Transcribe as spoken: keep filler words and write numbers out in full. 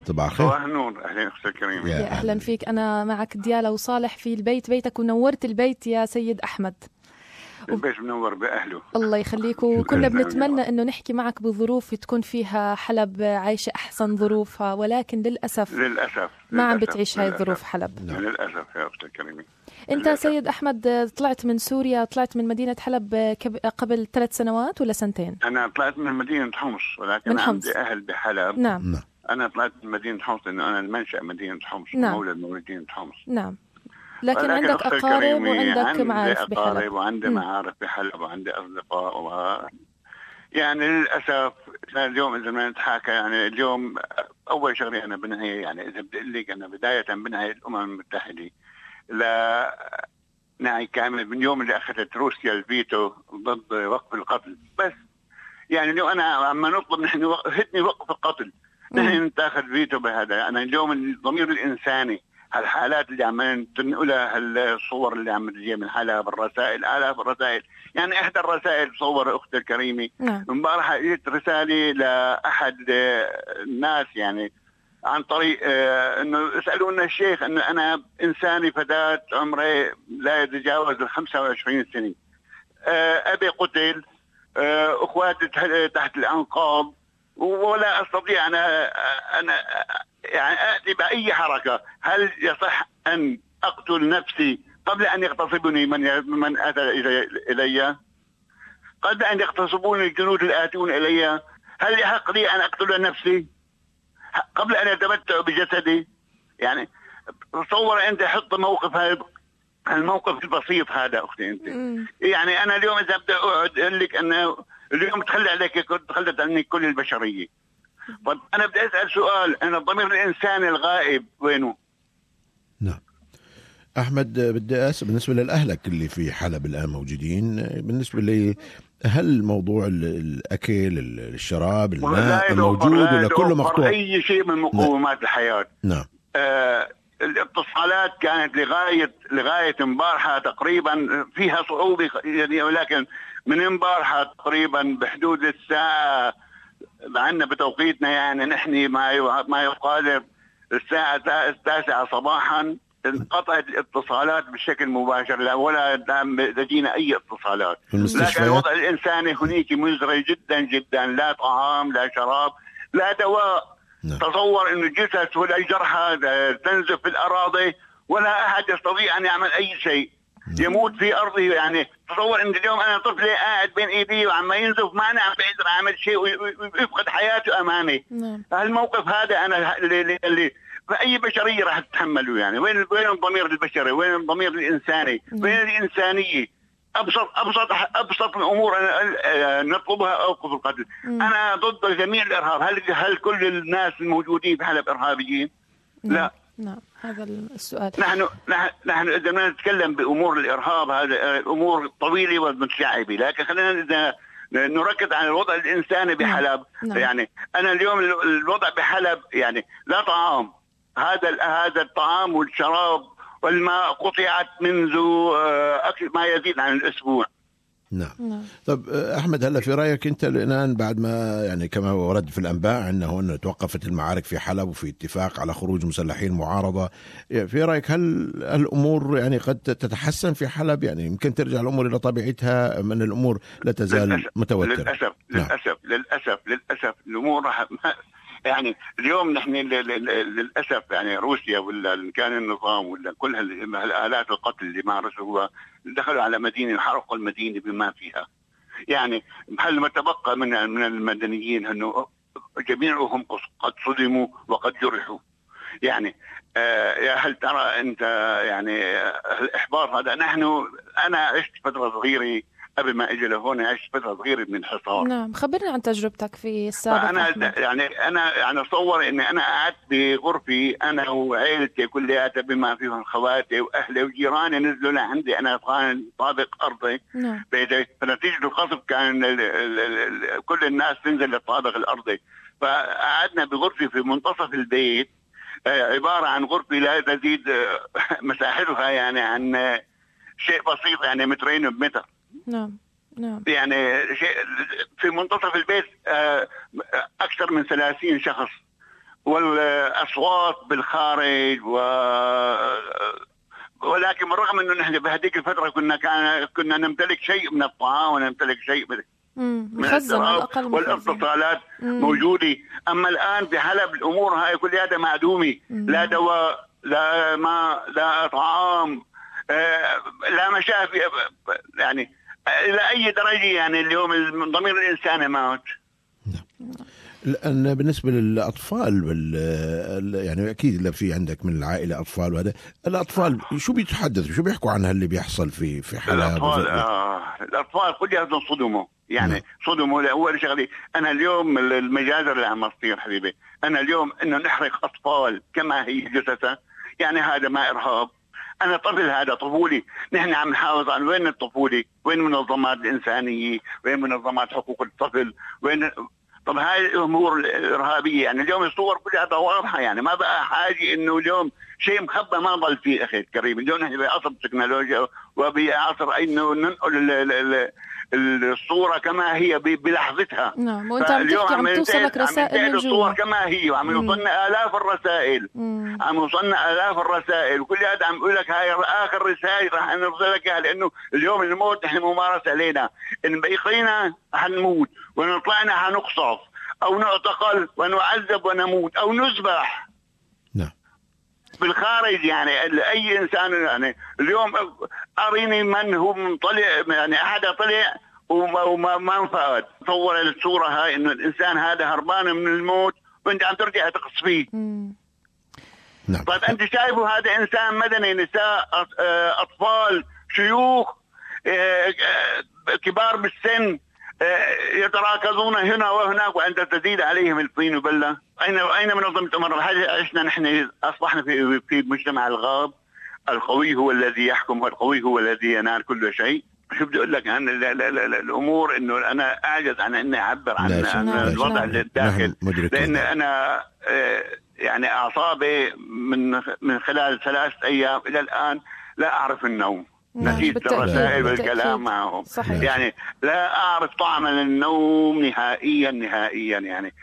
صباح الخير. صباح النور. أهلا أختي كريمة. يا أهلا فيك. أنا معك ديالا وصالح في البيت، بيتك ونورت البيت يا سيد أحمد. البيت منور بأهله. الله يخليك. وكنا بنتمنى أنه نحكي معك بظروف تكون فيها حلب عايشة أحسن ظروفها، ولكن للأسف للأسف ما عم بتعيش هاي الظروف حلب. للأسف يا أختي كريمة. أنت سيد أحمد طلعت من سوريا، طلعت من مدينة حلب قبل ثلاث سنوات ولا سنتين؟ أنا طلعت من مدينة حمص، ولكن عندي أهل بحلب. نعم. أنا طلعت من مدينة حمص لأنه أنا المنشأ مدينة حمص. نعم. مولد من مدينة حمص. نعم. لكن عندك أقارب وعندك معارف بحلب. عندي أقارب وعندي معارف بحلب وعندي أصدقاء و... يعني للأسف اليوم إذا ما نتحاكى، يعني اليوم أول شغلة أنا بنهي، يعني إذا بدي أقول لك أنا بداية بنهي الأمم المتحدة لا نهي كامل من يوم اللي أخذت روسيا الفيتو ضد وقف القتل. بس يعني اليوم أنا عم نطلب نحن هتني وقف القتل، نحن نتاخذ فيتو بهذا. أنا اليوم الضمير الإنساني، هالحالات اللي عم تنقلها، هالصور اللي عم تجي من حالها بالرسائل، آلاف الرسائل. يعني إحدى الرسائل صور أختي الكريمة امبارح جت رسالة لأحد الناس يعني عن طريق آه إنه يسألون الشيخ إنه أنا إنساني فتاة عمري لا يتجاوز الخمسة وعشرين سنة، آه أبي قتل، آه أخواتي تحت الأنقاض، ولا أستطيع أنا أنا يعني أأتي بأي حركة. هل يصح أن أقتل نفسي قبل أن يغتصبني من من أتى إلي؟ قبل أن يغتصبوني الجنود الآتون إلي، هل يحق لي أن أقتل نفسي قبل أن أتمتع بجسدي؟ يعني تصور أنت حط موقف هذا، الموقف البسيط هذا أختي أنت. يعني أنا اليوم إذا بدي أقعد أقول لك أنه اليوم تخلى عليك، كنت تخلت عني كل البشرية. طب أنا بدي أسأل سؤال، أنا الضمير الإنساني الغائب وينه؟ نعم. أحمد بدي أسأل بالنسبة للأهلك اللي في حلب الآن موجودين، بالنسبة لي هل موضوع الأكل، الشراب، الماء موجود ولا كله مقطوع؟ أي شيء من مقومات نعم. الحياة. نعم. آه الاتصالات كانت لغاية لغاية امبارحة تقريبا فيها صعوبة يعني، ولكن من امبارحة تقريبا بحدود الساعة عندنا بتوقيتنا، يعني نحن ما ما يقارب الساعة التاسعة صباحا انقطعت الاتصالات بشكل مباشر، لا ولا لدينا أي اتصالات. لكن الوضع الإنساني هناك مزري جدا جدا، لا طعام لا شراب لا دواء. نعم. تصور إنه الجثث ولا الجرحى تنزف في الأراضي ولا أحد يستطيع أن يعمل أي شيء. نعم. يموت في أرضه. يعني تصور إن اليوم أنا طفلي قاعد بين إيدي وعم ينزف، ما أنا عم بقدر أعمل شيء ويفقد حياته أمامي. نعم. هالموقف هذا أنا اللي, اللي فأي بشرية راح تتحمله. يعني وين وين الضمير البشري؟ وين الضمير الإنساني؟ وين الإنسانية؟ أبسط أبسط أبسط الأمور أنا نطلبها أوقف القتل. مم. أنا ضد جميع الإرهاب. هل هل كل الناس الموجودين في حلب إرهابيين؟ لا. نعم. هذا السؤال. نحن نحن نحن إذا نتكلم بأمور الإرهاب هذا أمور طويلة ومتشعبة، لكن خلينا إذا نركز على الوضع الإنساني بحلب. نعم. يعني أنا اليوم الوضع بحلب يعني لا طعام. هذا هذا الطعام والشراب والماء قطعت منذ ما يزيد عن الأسبوع. نعم. نعم. طب أحمد، هلا في رأيك أنت الآن بعد ما يعني كما ورد في الأنباء أنه أنه توقفت المعارك في حلب وفي اتفاق على خروج مسلحين معارضة، في رأيك هل الأمور يعني قد تتحسن في حلب؟ يعني يمكن ترجع الأمور إلى طبيعتها من الأمور لا تزال للأسف متوترة؟ للأسف للأسف نعم. للأسف للأسف الأمور راح يعني اليوم نحن للأسف يعني روسيا ولا كان النظام ولا كل هالآلات القتل اللي مارسوها دخلوا على مدينة، حرقوا المدينة بما فيها. يعني هل ما تبقى من من المدنيين أنه جميعهم قد صدموا وقد جرحوا. يعني آه هل ترى أنت يعني الإحباط هذا؟ نحن أنا عشت فترة صغيرة قبل ما اجي لهون، عشت فتره صغيره من الحصار. نعم. خبرنا عن تجربتك في السابق. انا يعني انا يعني اتصور اني انا قعدت بغرفي انا وعائلتي كلها بما فيهم خواتي واهلي وجيراني نزلوا لعندي، انا كان طابق ارضي. نعم. فنتيجه القصف كان ال ال ال كل الناس تنزل للطابق الارضي، فقعدنا بغرفي في منتصف البيت، عباره عن غرفه لا تزيد مساحتها يعني عن شيء بسيط، يعني مترين بمتر. نعم. نعم. يعني شيء في منتصف البيت أكثر من ثلاثين شخص، والاصوات بالخارج و ولكن بالرغم انه نحن بهذيك الفتره كنا كان كنا نمتلك شيء من الطعام ونمتلك شيء من من الشراب والاتصالات موجوده. اما الان في حلب الامور هاي كلها معدومه، لا دواء، لا ماء، لا طعام، آه لا مشافي، يعني الى اي درجه يعني اليوم ضمير الانسان مات. لأن بالنسبة للأطفال يعني أكيد لا في عندك من العائلة أطفال، وهذا الأطفال شو بيتحدثوا شو بيحكوا عن اللي بيحصل في في حلب؟ الأطفال آه الأطفال كلها صدموا يعني نعم. صدموا. أول شغلة أنا اليوم المجازر اللي عم تصير حبيبي، أنا اليوم إنه نحرق أطفال كما هي جثثة، يعني هذا ما إرهاب؟ أنا طفل، هذا طفولي، نحن عم نحافظ عن وين الطفولة؟ وين منظمات الإنسانية؟ وين منظمات حقوق الطفل؟ وين؟ طب هاي الامور الارهابيه يعني اليوم الصور كلها واضحه، يعني ما بقى حاجه انه اليوم شيء مخبى ما ضل فيه اخي الكريم. اليوم نحن بعصر التكنولوجيا وبعصر انه ننقل الصوره كما هي بلحظتها. نعم، وانت عم تحكي عم توصلك رسائل من جوا الصور كما هي، وعم يوصلنا الاف الرسائل مم. عم يوصلنا الاف الرسائل، وكل هذا عم يقول لك هاي اخر رسائل راح نرسلك اياها، لانه اليوم الموت نحن ممارسه علينا، ان بقينا حنموت، وان طلعنا حنقصف او نعتقل ونعذب ونموت او نذبح. نعم بالخارج يعني اي انسان. يعني اليوم اريني من هو طلع، يعني احد طلع وما ما انفعل صور الصوره هاي انه الانسان هذا هربان من الموت وانت عم ترجع تقص فيه. نعم. طيب انت شايفه هذا انسان مدني، نساء، اطفال، شيوخ، كبار بالسن يتراكزون هنا وهناك، وانت تزيد عليهم الطين وبله. اين اين منظمه امم الحاجه؟ عشنا نحن اصبحنا في في مجتمع الغاب، القوي هو الذي يحكم والقوي هو الذي ينال كل شيء. شو بدي اقول لك عن الامور، انه انا اعجز عن اني اعبر عن, عن الوضع الداخل، لان انا يعني اعصابي من من خلال ثلاث ايام الى الان لا اعرف النوم نتيجة الرسائل والكلام معهم. صحيح. يعني لا أعرف طعم النوم نهائيا نهائيا. يعني